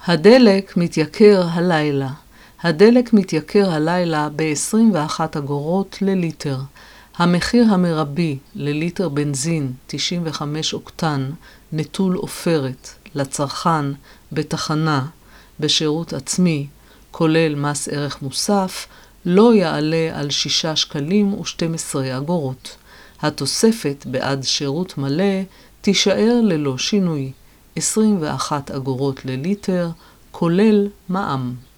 הדלק מתייקר הלילה. הדלק מתייקר הלילה ב-21 אגורות לליטר. המחיר המרבי לליטר בנזין 95 אוקטן נטול עופרת לצרכן בתחנה בשירות עצמי, כולל מס ערך מוסף, לא יעלה על 6 שקלים ו12 אגורות. התוספת בעד שירות מלא תישאר ללא שינוי, 21 אגורות לליטר, כולל מע"מ.